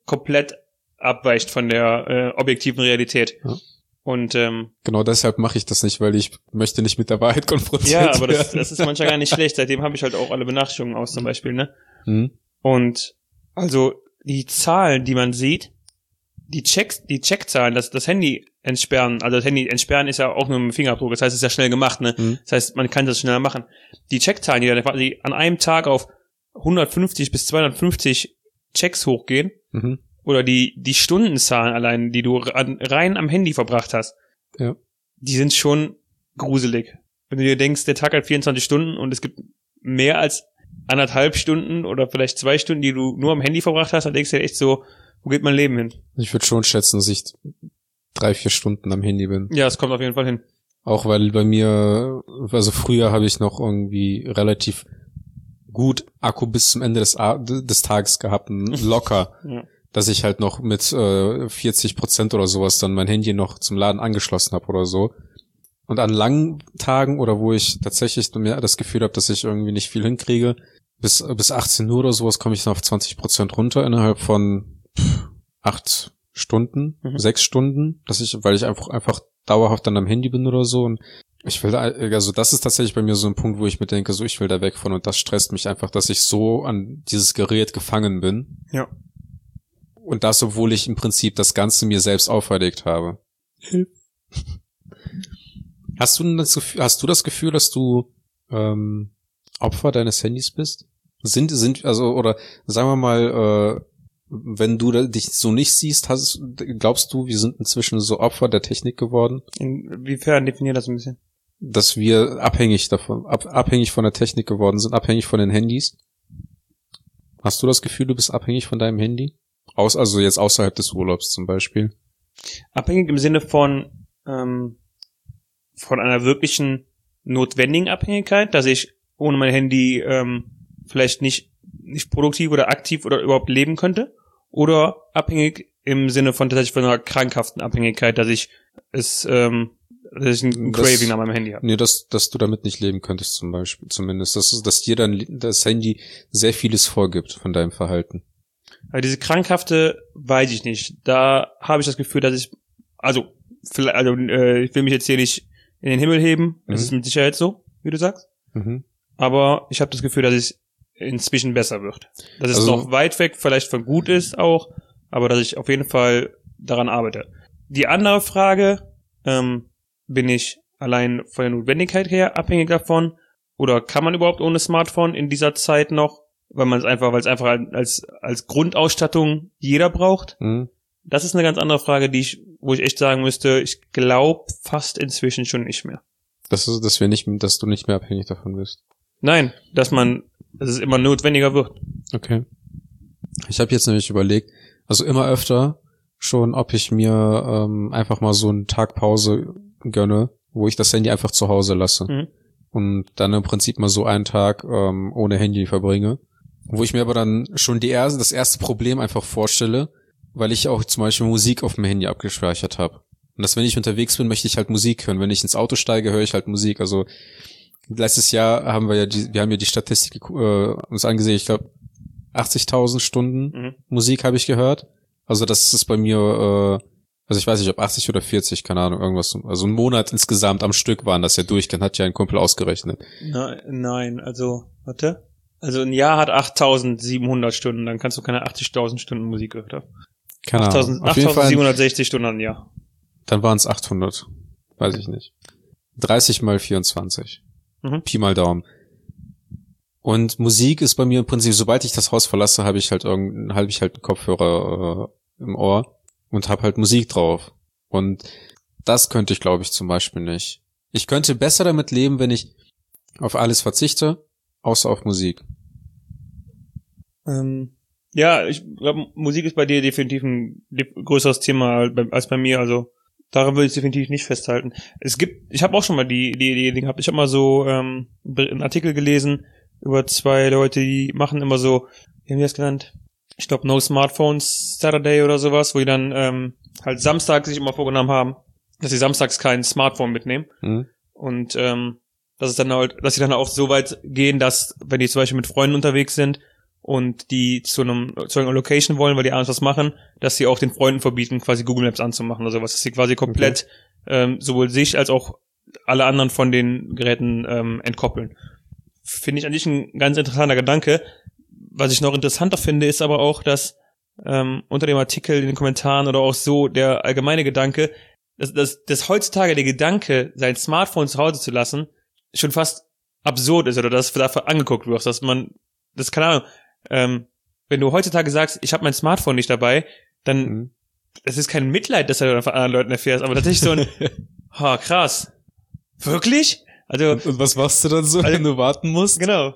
komplett abweicht von der äh, objektiven Realität. Ja. Und ähm, genau deshalb mache ich das nicht, weil ich möchte nicht mit der Wahrheit konfrontiert ja, aber das, werden. das ist manchmal gar nicht schlecht. Seitdem habe ich halt auch alle Benachrichtigungen aus zum Beispiel, ne? Mhm. Und also die Zahlen, die man sieht, die Checks, die Checkzahlen, das, das Handy entsperren, also das Handy entsperren ist ja auch nur mit dem Fingerabdruck, das heißt, es ist ja schnell gemacht, ne? Mhm. Das heißt, man kann das schneller machen. Die Checkzahlen, die dann quasi an einem Tag auf hundertfünfzig bis zweihundertfünfzig Checks hochgehen, Mhm. oder die, die Stundenzahlen allein, die du an, rein am Handy verbracht hast, Ja. die sind schon gruselig. Wenn du dir denkst, der Tag hat vierundzwanzig Stunden und es gibt mehr als anderthalb Stunden oder vielleicht zwei Stunden, die du nur am Handy verbracht hast, dann denkst du dir echt so, wo geht mein Leben hin? Ich würde schon schätzen, dass ich drei, vier Stunden am Handy bin. Ja, es kommt auf jeden Fall hin. Auch weil bei mir, also früher habe ich noch irgendwie relativ gut Akku bis zum Ende des, A- des Tages gehabt, locker. Ja. Dass ich halt noch mit äh, vierzig Prozent oder sowas dann mein Handy noch zum Laden angeschlossen habe oder so. Und an langen Tagen oder wo ich tatsächlich mir das Gefühl habe, dass ich irgendwie nicht viel hinkriege, bis bis achtzehn Uhr oder sowas komme ich noch auf zwanzig Prozent runter innerhalb von pff, acht Stunden, Mhm. sechs Stunden, dass ich, weil ich einfach einfach dauerhaft dann am Handy bin oder so. Und ich will da, also das ist tatsächlich bei mir so ein Punkt, wo ich mir denke, so ich will da weg von, und das stresst mich einfach, dass ich so an dieses Gerät gefangen bin. Ja. Und das, obwohl ich im Prinzip das Ganze mir selbst auferlegt habe. Hast du das Gefühl, hast du das Gefühl, dass du ähm, Opfer deines Handys bist? Sind, sind, also, oder sagen wir mal, äh, wenn du da, dich so nicht siehst, hast, glaubst du, wir sind inzwischen so Opfer der Technik geworden? Inwiefern definiert das ein bisschen? Dass wir abhängig davon, ab, abhängig von der Technik geworden sind, abhängig von den Handys? Hast du das Gefühl, du bist abhängig von deinem Handy? Aus, also jetzt außerhalb des Urlaubs zum Beispiel. Abhängig im Sinne von ähm, von einer wirklichen notwendigen Abhängigkeit, dass ich ohne mein Handy ähm, vielleicht nicht nicht produktiv oder aktiv oder überhaupt leben könnte, oder abhängig im Sinne von tatsächlich von einer krankhaften Abhängigkeit, dass ich es ähm, dass ich ein Das- Craving nach meinem Handy habe. Nee, dass, dass du damit nicht leben könntest zum Beispiel, zumindest. Dass, dass dir dann das Handy sehr vieles vorgibt von deinem Verhalten. Aber diese krankhafte weiß ich nicht. Da habe ich das Gefühl, dass ich, also, vielleicht, also äh, ich will mich jetzt hier nicht in den Himmel heben. Das Mhm. ist mit Sicherheit so, wie du sagst. Mhm. Aber ich habe das Gefühl, dass es inzwischen besser wird. Dass es Also- noch weit weg vielleicht von gut ist auch, aber dass ich auf jeden Fall daran arbeite. Die andere Frage, ähm, bin ich allein von der Notwendigkeit her abhängig davon? Oder kann man überhaupt ohne Smartphone in dieser Zeit noch? Weil man es einfach, weil es einfach als, als Grundausstattung jeder braucht? Mhm. Das ist eine ganz andere Frage, die ich, wo ich echt sagen müsste, ich glaube fast inzwischen schon nicht mehr. Das ist, dass wir nicht, dass du nicht mehr abhängig davon bist. Nein, dass man, dass es immer notwendiger wird. Okay. Ich habe jetzt nämlich überlegt, also immer öfter schon, ob ich mir ähm, einfach mal so einen Tag Pause gönne, wo ich das Handy einfach zu Hause lasse. Mhm. Und dann im Prinzip mal so einen Tag ähm, ohne Handy verbringe. Wo ich mir aber dann schon die erste, das erste Problem einfach vorstelle, weil ich auch zum Beispiel Musik auf dem Handy abgespeichert habe. Und dass, wenn ich unterwegs bin, möchte ich halt Musik hören. Wenn ich ins Auto steige, höre ich halt Musik. Also letztes Jahr haben wir ja die, wir haben ja die Statistik äh, uns angesehen. Ich glaube, achtzigtausend Stunden Mhm. Musik habe ich gehört. Also das ist bei mir, äh, also ich weiß nicht, ob achtzig oder vierzig, keine Ahnung, irgendwas. Also ein Monat insgesamt am Stück waren das ja durchgehend, hat ja ein Kumpel ausgerechnet. Nein, nein, also, warte. Also ein Jahr hat achttausendsiebenhundert Stunden, dann kannst du keine achtzigtausend Stunden Musik gehört haben. Keine Ahnung. achttausend, Auf jeden Fall, achttausendsiebenhundertsechzig Stunden im Jahr. dann waren es achthundert. Weiß ich nicht. dreißig mal vierundzwanzig. Mhm. Pi mal Daumen. Und Musik ist bei mir im Prinzip, sobald ich das Haus verlasse, habe ich halt irgendeinen, habe ich halt einen Kopfhörer äh, im Ohr und habe halt Musik drauf. Und das könnte ich, glaube ich, zum Beispiel nicht. Ich könnte besser damit leben, wenn ich auf alles verzichte, außer auf Musik. Ähm, ja, ich glaube, Musik ist bei dir definitiv ein größeres Thema als bei mir, also daran würde ich definitiv nicht festhalten. Es gibt, ich habe auch schon mal die die Idee gehabt, ich habe mal so ähm, einen Artikel gelesen über zwei Leute, die machen immer so, wie haben die das genannt? Ich glaube No Smartphones Saturday oder sowas, wo die dann ähm, halt Samstag sich immer vorgenommen haben, dass sie samstags kein Smartphone mitnehmen. Hm? Und ähm, dass es dann halt, dass sie dann auch so weit gehen, dass, wenn die zum Beispiel mit Freunden unterwegs sind und die zu einem zu einer Location wollen, weil die abends was machen, dass sie auch den Freunden verbieten, quasi Google Maps anzumachen oder sowas, dass sie quasi komplett okay. ähm, sowohl sich als auch alle anderen von den Geräten ähm, entkoppeln. Finde ich eigentlich ein ganz interessanter Gedanke. Was ich noch interessanter finde, ist aber auch, dass ähm, unter dem Artikel in den Kommentaren oder auch so der allgemeine Gedanke, dass, dass, dass heutzutage der Gedanke, sein Smartphone zu Hause zu lassen, schon fast absurd ist oder dass du dafür angeguckt wirst, dass man, das keine Ahnung, ähm, wenn du heutzutage sagst, ich habe mein Smartphone nicht dabei, dann, mhm. das ist kein Mitleid, dass du dann von anderen Leuten erfährst, aber tatsächlich so ein, ha, krass, wirklich? Also und, und was machst du dann so, also, wenn du warten musst? Genau,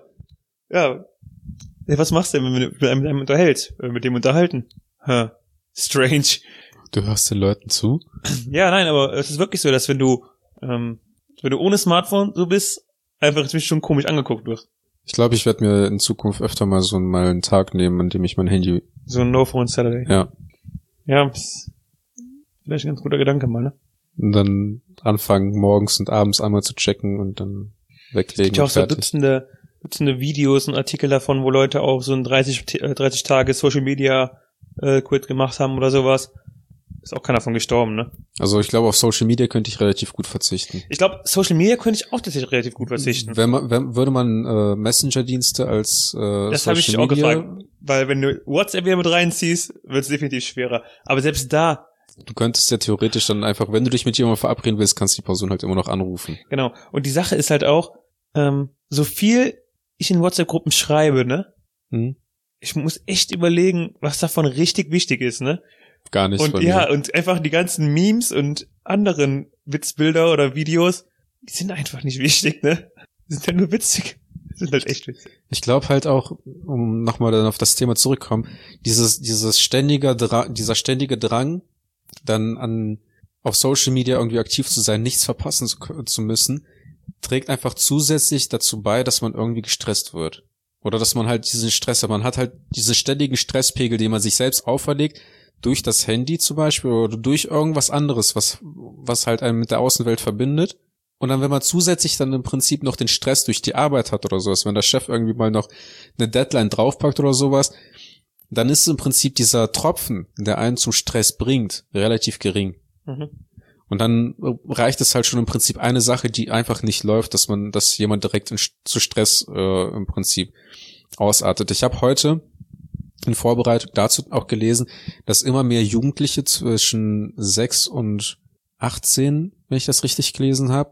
ja. Ja, was machst du denn, wenn du mit einem, mit einem unterhältst? Mit dem unterhalten? Ha, strange. Du hörst den Leuten zu? Ja, nein, aber es ist wirklich so, dass wenn du, ähm, wenn du ohne Smartphone so bist, einfach ziemlich schon komisch angeguckt wirst. Ich glaube, ich werde mir in Zukunft öfter mal so mal einen Tag nehmen, an dem ich mein Handy... So ein No-Phone Saturday. Ja. Ja, ist vielleicht ein ganz guter Gedanke mal, ne? Und dann anfangen, morgens und abends einmal zu checken und dann weglegen. Es gibt ja auch so Dutzende, Dutzende Videos und Artikel davon, wo Leute auch so ein dreißig, dreißig Tage Social Media äh, Quit gemacht haben oder sowas. Ist auch keiner von gestorben, ne? Also ich glaube, auf Social Media könnte ich relativ gut verzichten. Ich glaube, Social Media könnte ich auch tatsächlich relativ gut verzichten. Wenn man, wenn, würde man äh, Messenger-Dienste als äh, das habe ich auch gefragt, weil wenn du WhatsApp wieder mit reinziehst, wird es definitiv schwerer. Aber selbst da... Du könntest ja theoretisch dann einfach, wenn du dich mit jemandem verabreden willst, kannst du die Person halt immer noch anrufen. Genau. Und die Sache ist halt auch, ähm, so viel ich in WhatsApp-Gruppen schreibe, ne? Hm. Ich muss echt überlegen, was davon richtig wichtig ist, ne? Gar nicht. Und ja, mir. Und einfach die ganzen Memes und anderen Witzbilder oder Videos, die sind einfach nicht wichtig, ne? Die sind ja nur witzig. Die sind halt echt witzig. Ich glaube halt auch, um nochmal dann auf das Thema zurückkommen, dieses, dieses ständige Drang, dieser ständige Drang, dann an, auf Social Media irgendwie aktiv zu sein, nichts verpassen zu, zu müssen, trägt einfach zusätzlich dazu bei, dass man irgendwie gestresst wird. Oder dass man halt diesen Stress hat. Man hat halt diesen ständigen Stresspegel, den man sich selbst auferlegt, durch das Handy zum Beispiel oder durch irgendwas anderes, was, was halt einen mit der Außenwelt verbindet. Und dann, wenn man zusätzlich dann im Prinzip noch den Stress durch die Arbeit hat oder sowas, wenn der Chef irgendwie mal noch eine Deadline draufpackt oder sowas, dann ist im Prinzip dieser Tropfen, der einen zum Stress bringt, relativ gering. Mhm. Und dann reicht es halt schon im Prinzip eine Sache, die einfach nicht läuft, dass man, dass jemand direkt in, zu Stress äh, im Prinzip ausartet. Ich habe heute in Vorbereitung dazu auch gelesen, dass immer mehr Jugendliche zwischen sechs und achtzehn, wenn ich das richtig gelesen habe,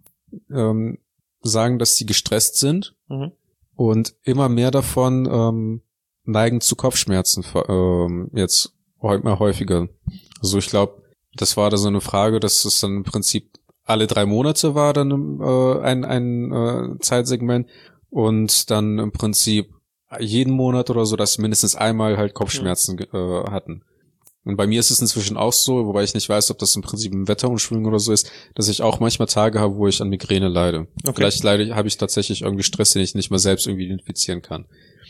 ähm, sagen, dass sie gestresst sind mhm. und immer mehr davon ähm, neigen zu Kopfschmerzen ähm, jetzt immer häufiger. Also ich glaube, das war da so eine Frage, dass es dann im Prinzip alle drei Monate war dann äh, ein, ein äh, Zeitsegment und dann im Prinzip jeden Monat oder so, dass sie mindestens einmal halt Kopfschmerzen äh, hatten. Und bei mir ist es inzwischen auch so, wobei ich nicht weiß, ob das im Prinzip ein Wetterumschwung oder so ist, dass ich auch manchmal Tage habe, wo ich an Migräne leide. Okay. Vielleicht leide, habe ich tatsächlich irgendwie Stress, den ich nicht mal selbst irgendwie identifizieren kann.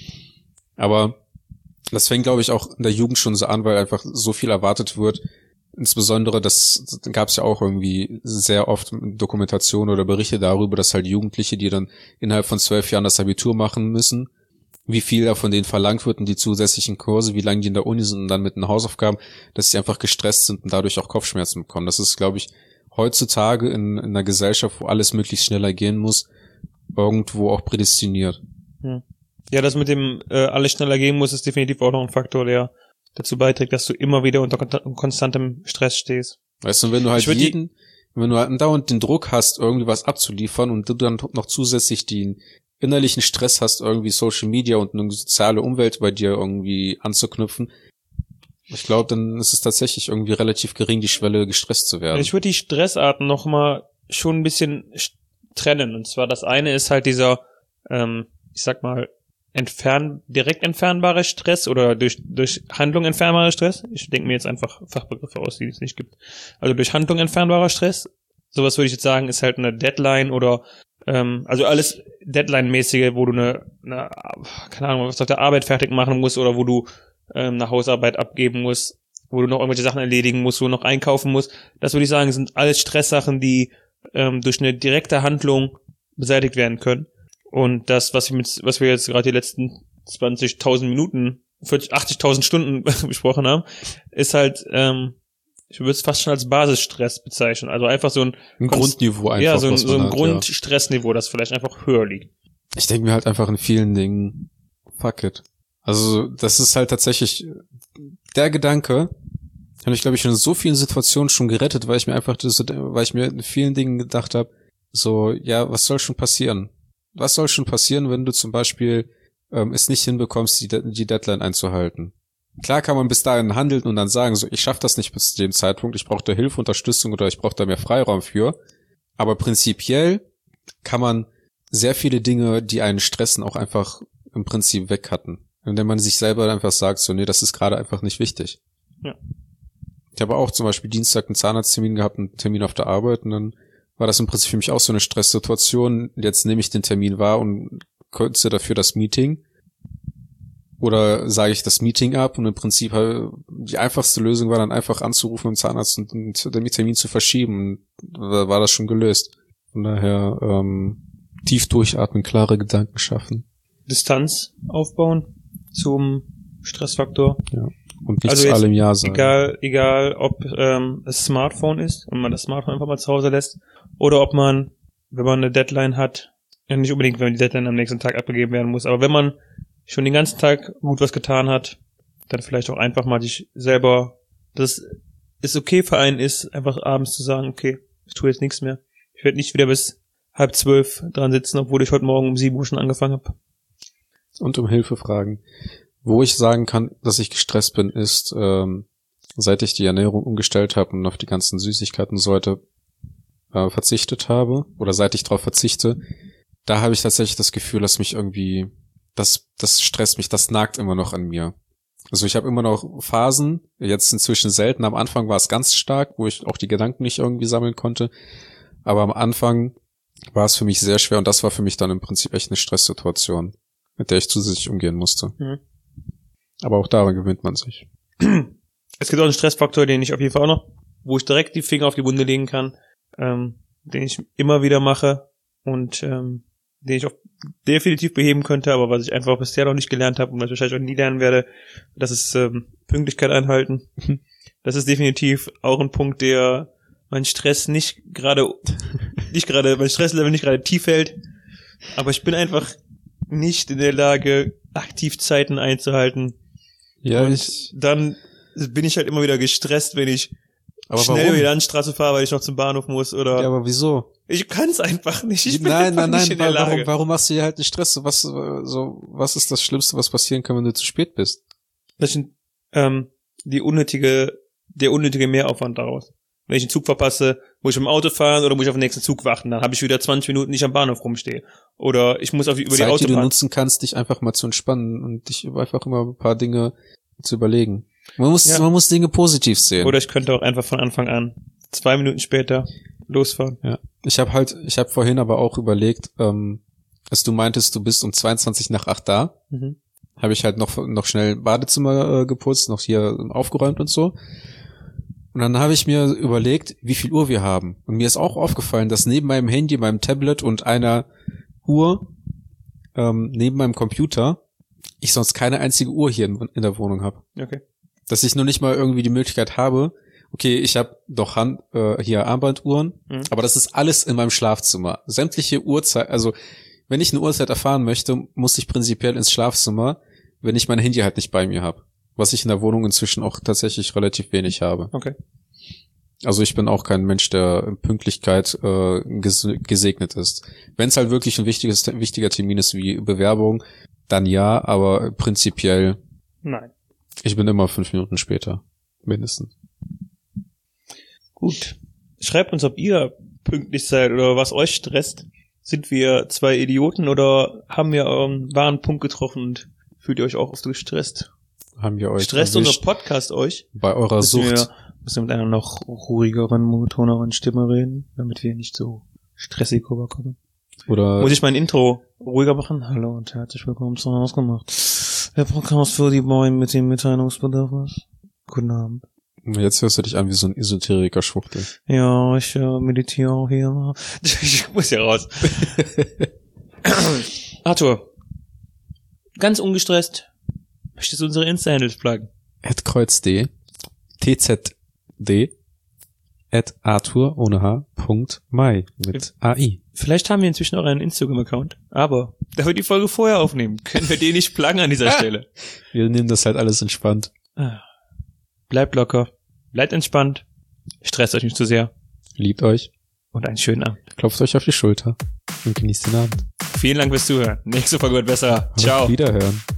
Aber das fängt, glaube ich, auch in der Jugend schon so an, weil einfach so viel erwartet wird. Insbesondere, das gab es ja auch irgendwie sehr oft Dokumentationen oder Berichte darüber, dass halt Jugendliche, die dann innerhalb von zwölf Jahren das Abitur machen müssen, wie viel da von denen verlangt wird und die zusätzlichen Kurse, wie lange die in der Uni sind und dann mit den Hausaufgaben, dass sie einfach gestresst sind und dadurch auch Kopfschmerzen bekommen. Das ist, glaube ich, heutzutage in, in einer Gesellschaft, wo alles möglichst schneller gehen muss, irgendwo auch prädestiniert. Ja, das mit dem äh, alles schneller gehen muss, ist definitiv auch noch ein Faktor, der dazu beiträgt, dass du immer wieder unter kon- konstantem Stress stehst. Weißt du, wenn du halt jeden, wenn du halt dauernd den Druck hast, irgendwie was abzuliefern und du dann noch zusätzlich den innerlichen Stress hast, irgendwie Social Media und eine soziale Umwelt bei dir irgendwie anzuknüpfen, ich glaube, dann ist es tatsächlich irgendwie relativ gering, die Schwelle, gestresst zu werden. Ich würde die Stressarten nochmal schon ein bisschen trennen. Und zwar das eine ist halt dieser, ähm, ich sag mal, entfern, direkt entfernbare Stress oder durch, durch Handlung entfernbarer Stress. Ich denke mir jetzt einfach Fachbegriffe aus, die es nicht gibt. Also durch Handlung entfernbarer Stress. Sowas würde ich jetzt sagen, ist halt eine Deadline oder ähm, also alles Deadline-mäßige, wo du eine, eine, keine Ahnung, was auf der Arbeit fertig machen musst oder wo du ähm, eine Hausarbeit abgeben musst, wo du noch irgendwelche Sachen erledigen musst, wo du noch einkaufen musst. Das würde ich sagen, sind alles Stresssachen, die ähm, durch eine direkte Handlung beseitigt werden können. Und das, was wir, mit, was wir jetzt gerade die letzten zwanzigtausend Minuten, vierzig, achtzigtausend Stunden besprochen haben, ist halt, ähm, ich würde es fast schon als Basisstress bezeichnen. Also einfach so ein, ein Grundniveau einfach. Ja, so ein, was so ein hat, Grundstressniveau, ja. Das vielleicht einfach höher liegt. Ich denke mir halt einfach in vielen Dingen, fuck it. Also das ist halt tatsächlich der Gedanke, habe ich glaube ich in so vielen Situationen schon gerettet, weil ich mir einfach, das, weil ich mir in vielen Dingen gedacht habe, so, ja, was soll schon passieren? Was soll schon passieren, wenn du zum Beispiel ähm, es nicht hinbekommst, die, die Deadline einzuhalten? Klar kann man bis dahin handeln und dann sagen, so, ich schaffe das nicht bis zu dem Zeitpunkt, ich brauche da Hilfe, Unterstützung oder ich brauche da mehr Freiraum für. Aber prinzipiell kann man sehr viele Dinge, die einen stressen, auch einfach im Prinzip wegcutten. Indem man sich selber einfach sagt, so, nee, das ist gerade einfach nicht wichtig. Ja. Ich habe auch zum Beispiel Dienstag einen Zahnarzttermin gehabt, einen Termin auf der Arbeit und dann war das im Prinzip für mich auch so eine Stresssituation. Jetzt nehme ich den Termin wahr und kürze dafür das Meeting. Oder sage ich das Meeting ab und im Prinzip die einfachste Lösung war dann einfach anzurufen im Zahnarzt und den Termin zu verschieben. Da war das schon gelöst. Von daher ähm, tief durchatmen, klare Gedanken schaffen. Distanz aufbauen zum Stressfaktor. Ja. Und nicht also zu allem Ja sagen. Egal, egal ob ähm, es Smartphone ist und man das Smartphone einfach mal zu Hause lässt oder ob man, wenn man eine Deadline hat, ja nicht unbedingt, wenn die Deadline am nächsten Tag abgegeben werden muss, aber wenn man schon den ganzen Tag gut was getan hat, dann vielleicht auch einfach mal sich selber, dass es okay für einen ist, einfach abends zu sagen, okay, ich tue jetzt nichts mehr. Ich werde nicht wieder bis halb zwölf dran sitzen, obwohl ich heute Morgen um sieben Uhr schon angefangen habe. Und um Hilfe fragen. Wo ich sagen kann, dass ich gestresst bin, ist, ähm, seit ich die Ernährung umgestellt habe und auf die ganzen Süßigkeiten so heute äh, verzichtet habe, oder seit ich drauf verzichte, da habe ich tatsächlich das Gefühl, dass mich irgendwie, das, das stresst mich, das nagt immer noch an mir. Also ich habe immer noch Phasen, jetzt inzwischen selten, am Anfang war es ganz stark, wo ich auch die Gedanken nicht irgendwie sammeln konnte, aber am Anfang war es für mich sehr schwer und das war für mich dann im Prinzip echt eine Stresssituation, mit der ich zusätzlich umgehen musste. Mhm. Aber auch daran gewöhnt man sich. Es gibt auch einen Stressfaktor, den ich auf jeden Fall auch noch, wo ich direkt die Finger auf die Wunde legen kann, ähm, den ich immer wieder mache und ähm, den ich auch definitiv beheben könnte, aber was ich einfach bisher noch nicht gelernt habe und was ich wahrscheinlich auch nie lernen werde, das ist ähm, Pünktlichkeit einhalten. Das ist definitiv auch ein Punkt, der mein Stress nicht gerade, nicht gerade, mein Stresslevel nicht gerade tief hält, aber ich bin einfach nicht in der Lage, aktiv Zeiten einzuhalten. Ja, und ich dann bin ich halt immer wieder gestresst, wenn ich aber schnell warum? über die Landstraße fahre, weil ich noch zum Bahnhof muss oder. Ja, aber wieso? Ich kann es einfach nicht. Ich bin nein, einfach nein, nein, nicht in der warum, Lage. warum machst du dir halt einen Stress? Was, so, was ist das Schlimmste, was passieren kann, wenn du zu spät bist? Das ist ähm, die unnötige, der unnötige Mehraufwand daraus. Wenn ich einen Zug verpasse, muss ich im Auto fahren oder muss ich auf den nächsten Zug warten, dann habe ich wieder zwanzig Minuten nicht am Bahnhof rumstehe. Oder ich muss auf über Zeit, die Autobahn. Die du nutzen kannst, dich einfach mal zu entspannen und dich einfach immer ein paar Dinge zu überlegen. Man muss, ja. man muss Dinge positiv sehen. Oder ich könnte auch einfach von Anfang an zwei Minuten später losfahren. Ja, ich habe halt, ich habe vorhin aber auch überlegt, ähm, als du meintest, du bist um zweiundzwanzig nach acht da, mhm. habe ich halt noch noch schnell Badezimmer äh, geputzt, noch hier aufgeräumt und so. Und dann habe ich mir überlegt, wie viel Uhr wir haben. Und mir ist auch aufgefallen, dass neben meinem Handy, meinem Tablet und einer Uhr ähm, neben meinem Computer ich sonst keine einzige Uhr hier in, in der Wohnung habe. Okay. Dass ich nur nicht mal irgendwie die Möglichkeit habe, okay, ich habe doch Hand, äh, hier Armbanduhren, mhm. aber das ist alles in meinem Schlafzimmer. Sämtliche Uhrzeit, also wenn ich eine Uhrzeit erfahren möchte, muss ich prinzipiell ins Schlafzimmer, wenn ich mein Handy halt nicht bei mir habe. Was ich in der Wohnung inzwischen auch tatsächlich relativ wenig habe. Okay. Also ich bin auch kein Mensch, der in Pünktlichkeit äh, ges- gesegnet ist. Wenn es halt wirklich ein wichtiges, wichtiger Termin ist wie Bewerbung, dann ja, aber prinzipiell nein. Ich bin immer fünf Minuten später, mindestens. Gut. Schreibt uns, ob ihr pünktlich seid oder was euch stresst. Sind wir zwei Idioten oder haben wir euren wahren Punkt getroffen und fühlt ihr euch auch oft gestresst? Haben wir euch Stresst unser Podcast euch? Bei eurer müssen Sucht. Wir, müssen wir mit einer noch ruhigeren, monotoneren Stimme reden, damit wir nicht so stressig rüberkommen. Oder muss ich mein Intro ruhiger machen? Hallo und herzlich willkommen zu Ausgemacht. Der Podcast für die Boyen mit dem Mitteilungsbedürfnis. Guten Abend. Jetzt hörst du dich an wie so ein Esoteriker-Schwuchtel. Ja, ich äh, meditiere auch hier. Ich muss ja raus. Arthur, ganz ungestresst, möchtest du unsere Insta-Handles pluggen? at kreuzd, tzd, at arthur ohne h, Punkt mai mit A I. Vielleicht haben wir inzwischen auch einen Instagram-Account, aber da wir die Folge vorher aufnehmen, können wir den nicht pluggen an dieser Stelle. Wir nehmen das halt alles entspannt. Bleibt locker, bleibt entspannt, stresst euch nicht zu sehr. Liebt euch. Und einen schönen Abend. Klopft euch auf die Schulter und genießt den Abend. Vielen Dank fürs Zuhören. Nächste Folge wird besser. Ciao. Auf Wiederhören.